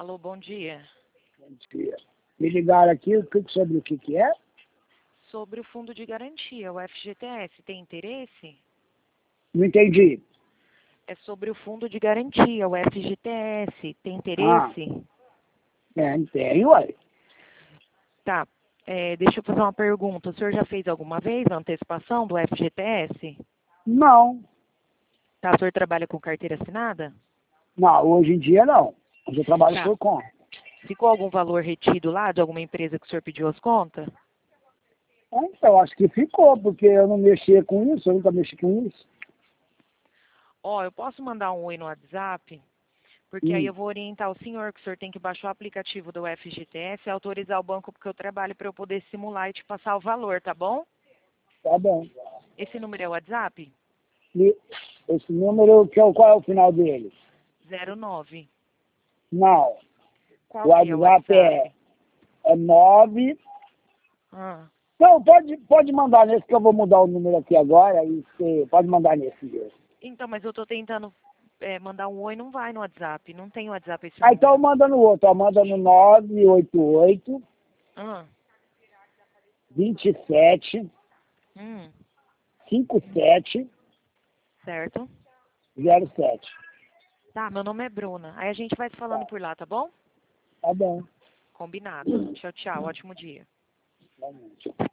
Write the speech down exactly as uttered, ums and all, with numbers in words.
Alô, bom dia. Bom dia. Me ligaram aqui o que- sobre o que, que é? Sobre o fundo de garantia, o F G T S, tem interesse? Não entendi. É sobre o fundo de garantia, o F G T S, tem Ah, interesse? é, não tem, ué. Tá, é, deixa eu fazer uma pergunta. O senhor já fez alguma vez a antecipação do F G T S? Não. Tá, o senhor trabalha com carteira assinada? Não, hoje em dia não. Hoje eu trabalho Tá. por conta. Ficou algum valor retido lá de alguma empresa que o senhor pediu as contas? Então, acho que ficou, porque eu não mexia com isso, eu nunca mexi com isso. Ó, eu posso mandar um oi no WhatsApp? Porque aí Hum, eu vou orientar o senhor que o senhor tem que baixar o aplicativo do F G T S e autorizar o banco porque eu trabalho para eu poder simular e te passar o valor, tá bom? tá bom. Esse número é o WhatsApp? E esse número, que é o- qual é o final dele? zero nove. Não. O Qual que é o WhatsApp é, WhatsApp? é nove. Ah, Não, pode, pode mandar nesse, que eu vou mudar o número aqui agora. E você pode mandar nesse mesmo. então, mas eu tô tentando é, mandar um oi, não vai no WhatsApp. Não tem WhatsApp esse Ah, então número. manda no outro, ó, manda no nove oito oito, Ah, vinte e sete, hum, cinquenta e sete, certo. zero sete. Tá, meu nome é Bruna. Aí a gente vai se falando por lá, tá bom? Tá bom. Combinado. Tchau, tchau. Ótimo dia. Tá bom.